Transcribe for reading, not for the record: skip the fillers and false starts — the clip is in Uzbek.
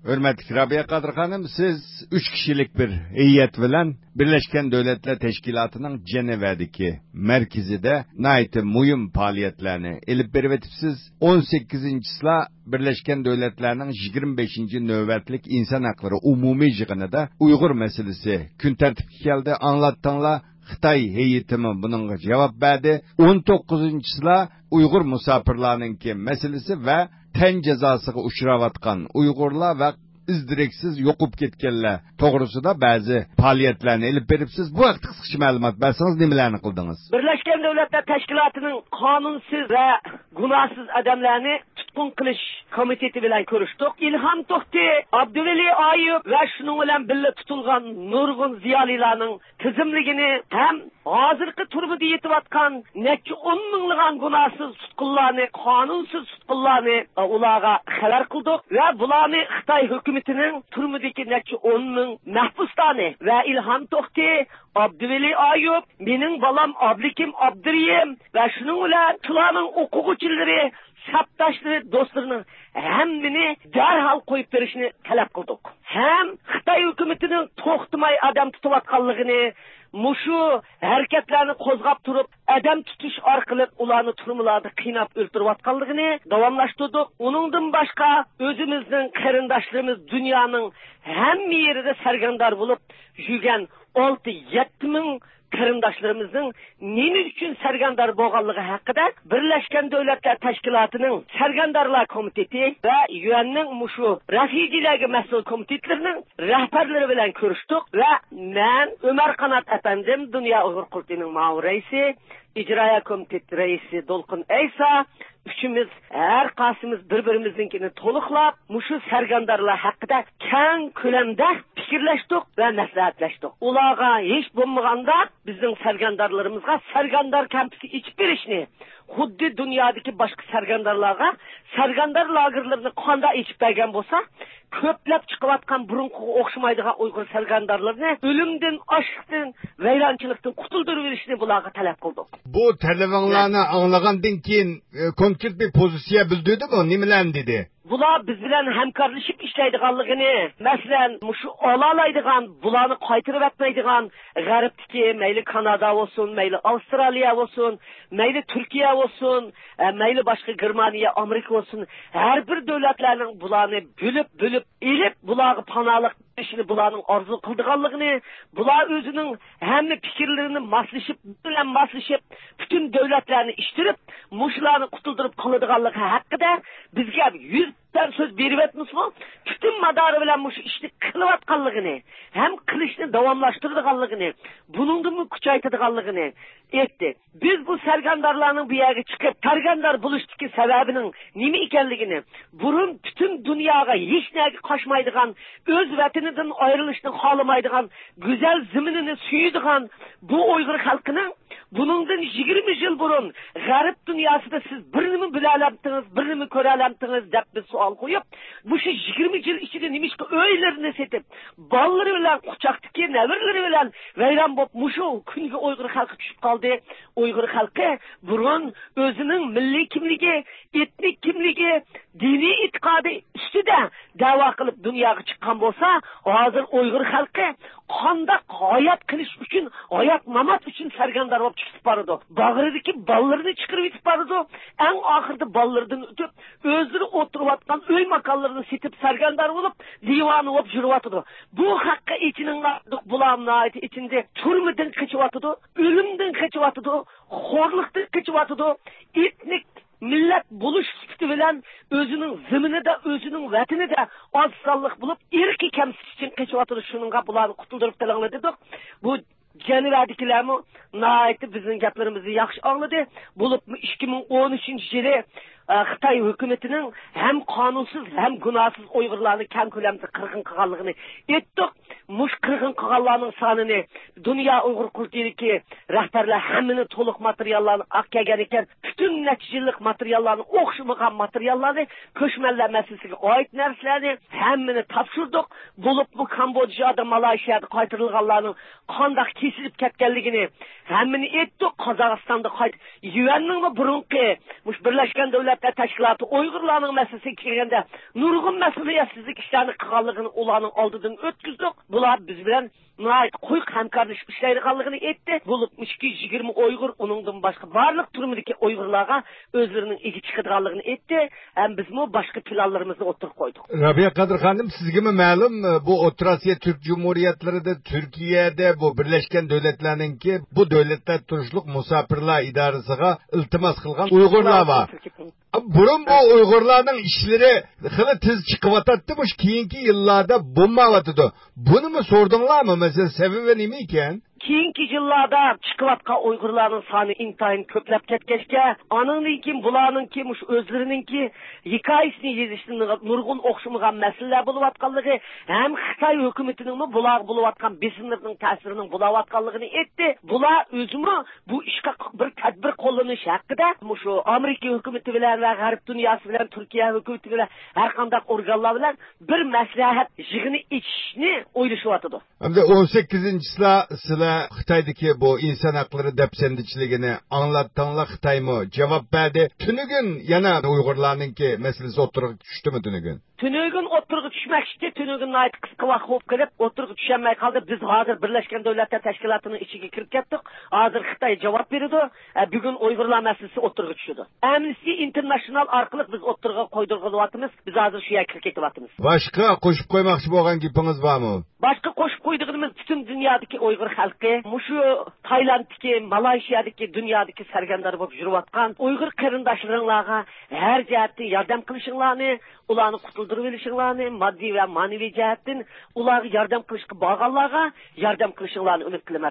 Hürmetli Rabia Kadir Hanım, siz 3 kişilik bir heyet bilen Birleşken Devletler Teşkilatı'nın Ceneva'daki merkezide naiti mühim faaliyetlerini elip beribetipsiz 18. Birleşken Devletler'nin 25. nöbetlik insan hakları umumi yığınıda Uygur meselesi gün tertipki geldi, anlattanla Xitay heyetimi bunun cevap verdi. 19. Uygur musafirlarınki meselesi ve ten cezasıga uçuravatkan Uygurlar ve izdireksiz yokup ketkenler toğrusunda bazı faaliyetlerini elip beripsiz. Bu haqda qısqacha ma'lumot bersangiz nimalarni qildingiz? Birleşken Devletler Teşkilatı'nın kanunsuz ve günahsız adamlarını tutkun kılış komiteti bilen görüştük. İlham Tohti, Abdüveli Ayıp ve şunun bilen birle tutulgan nurgun ziyalilarının tizimligini hem hazırkı turbada yetivatkan neçe 10 minligan günahsız tutkullarını, kanunsuz tutkullarını ulağa haber kıldık ve bularını Xitay hükümetinin turmudaki neçe 10 min mahpustani ve İlham Tohti, Abdüveli Ayıp, benim balam Ablikim Abduriyim ve şunun bilen tulanın okuguçileri, saptaşları, dostlarının hemmini derhal koyup verişini talep kıldık. Hem Xitay hükümetinin toxtumay adam tutuvatkanlığını, muşu hareketlerini kozgap turup adam tutuş arkalık ulanı turmularda kıynap öldürüvatkanlığını davamlaştırdık. Onundan başka özümüzün kırındaşlarımız dünyanın hem yerinde sergandar bulup yügen 6-7 min kırındaşlarımızın nene üçün sergandar boğallığı hakkında Birleşken Devletler Teşkilatı'nın Sergandarlar Komiteti ve UN'nin muşu Refugilegi Mesul Komitetlerinin rehberleri bilen görüştük ve ben Ömer Kanat efendim Dünya Uygur Kurti'nin mağur reisi, İcraya Komiteti reisi Dolkun Eysa, üçümüz her kasımız birbirimizinkini toluklap muşu sergandarlar hakkında keng kölemde fikirleştik ve nasihatleştik. Ulağa hiç bulmaganda bizim sergandarlarımızga sergandar kampisi hiçbir işini xuddi dünyadaki başka sergandarlarga sergandar lagerlerini kanda içip bergen bolsa köplep çıkıvatkan burunku okşamaydıgan Uygur sergandarlarını ölümden, aşktan, veyrançılıktan kutulduruverişini bulağa talep kıldık. Bu telefonlarını anlagandan keyin konkret bir pozisiya bildirdi mi? Nimeler dedi? Bular biz bilen hemkarlaşıp işleydiganlığını, mesela şu alalaydigan, bularını kaytırıp etmeydigan, gariptiki, meyli Kanada olsun, meyli Avustralya olsun, meyli Türkiye olsun, meyli başka Germaniya, Amerika olsun, her bir devletlerinin bularını bölüp, ilip bularını panalık işini bularının arzu kıldıganlığını, bular özünün hem fikirlerini maslaşıp, bütün devletlerini iştirip, muşlarını kutuldurup kalıdıganlığı hakkında bizge 100 söz berip etmiş mi? Bütün madarı bilen bu işni kılıvatkanlığını, hem kılışını davamlaştırdıganlığını, bunun da mı kuchaytıdıganlığını etti. Biz bu sergandarlarının bir yere çıkıp sergandar buluştaki sebebinin nimi ikenligini, burun bütün dünyaya hiç neye kaçmaydıgan, öz vatanından ayrılışını kalamaydıgan, güzel zıminini suyuyduğun bu Uygur halkının bunundan 20 yıl burun garip dünyasında siz birini mi bilelemtiniz, birini mi körelemtiniz dep bir sual koyup, bu şey 20 yıl içinde nimiş ki öylerini setip, balları bilen kucaktaki nevirleri bilen veyran bop muşu künge Uygur halkı düşüp kaldı. Uygur halkı burun özünün milli kimliği, etnik kimliği, dini itikadı üstüde dava kılıp dünyaya çıkan bolsa, hazır Uygur halkı kanda hayat kılış için, hayat mamat için sergandar olup çıkıp barıdı. Bağırdaki ballarını çıkırıp itip barıdı. En ahırda ballarını ötüp, özleri oturuvatkan öy makallarını sitip sergandar olup, divanı olup jürüvatıdı. Bu hakkı içinin bulamına ait içinde türmüden kaçıvatıdı, ölümden kaçıvatıdı, horluktan kaçıvatıdı, etnik millet buluş sıktı bilen özünün zımını da özünün vatini de az sallık bulup irki kemsiz için kaçıvatıdı şununla bulanı kutuldurup talanı dedik. Bu Ceneva'dakiler mi naiti bizim gaplarımızı yaxşı anladı. Bulup 2013 yılı Xitay hükümetinin hem kanunsuz hem günahsız Uygurlarını kem kölemde kırgın kıganlığını ettik. Muş kırgın kıganlarının sanını Dünya Uygur Kurti'deki rehberler hemini toluk materyallarını akkagen iken bütün neticelik materyallarını okşumagan materyallarını köşmeller meselesine ait nerslerini hemini tapşırdık. Bulup bu Kambodja'da Malaysia'da kaytırılganlarının kandak kesilip ketkenligini hemini ettik. Kazakistan'da UN'nin mi burunki Birleşken Devletler Dövlətlər Təşkilatı Uyğurlarning masalasiga kelganda nurg'un mas'uliyatsizlik ishlarini qilganligini ularning oldidan o'tkazdik. Bular biz bilan qo'yq hamkorlashib ishlaydiganligini aytdi. Bo'lib 220 Uyg'ur uningdan boshqa barliq turmidagi Uyg'urlarga o'zlarining egi chiqadiganligini aytdi. Ham bizmi boshqa planlarimizni o'tirib qo'ydik. Rabia Qadir xonim, sizga ma'lum bu O'rta Osiyo Turk Jumhuriyatlarida Turkiyada bu Birlashgan Davlatlarningki bu davlatlar turishlik musofirlar idorasiga iltimos qilgan Uyg'urlar bor. Burun bu Uyg'urlarning ishlari xili tez chiqyapti, bu keyingi yillarda bo'lmayotdi. Buni mi so'rdinglarmi? Mesela sebebi nima ekan? Keyingi yillarda chiqayotgan Uyg'urlarning soni intayin ko'plab ketgachga, aningdan keyin bularningki o'zlarininki hikoyasini yozishning nurg'un o'xshamagan masalalar bo'layotganligi, ham Xitoy hukumatining bular bo'layotgan besimlarning ta'sirining bo'layotganligini aytdi. Bular o'zimi bu ishga bir tadbir qo'llanish haqida shu Amerika hukumati bilan va G'arb dunyosi bilan Turkiya hukumati bilan har qanday organlar bilan bir maslahat yig'ini ichishni o'ylashyapti. Hamda 18-sizlar Xitoydagi bu inson haqlari dafsandichiligini anglatdinglar, Xitoymi javob berdi. Tunugun yana Uyg'urlarningki masalasi o'tirib tushdimi tunugun? Tunugun o'tirib tushmoqchi, tunugun nayt qisqa vaqt bo'lib kelib o'tirib tushanmay qoldi. Biz hozir Birlashgan Davlatlar Tashkilotining ichiga kirib ketdik. Hozir Xitoy javob berdi. Bugun Uyg'urlar masalasi o'tirib tushdi. Amnesty International orqali biz o'tirib qo'ydirg'ilyapmiz. Biz hozir shu yerga kirib ketyapmiz. Boshqa qo'shib qo'ymoqchi bo'lgan gapingiz bormi? Boshqa qo'shib qo'ydig'imiz butun dunyodagi Uyg'ur xalqi, mushu Taylanddagi, Malayziyadagi, dunyodagi sargandar bo'lib yurayotgan Uyg'ur qarindoshlaringlarga har jihatdan yordam qilishinglarni, ularni qutuldirib olishinglarni, moddiy va ma'naviy jihatdan ularga yordam qilishga borganlarga yordam qilishinglarni umid qilaman.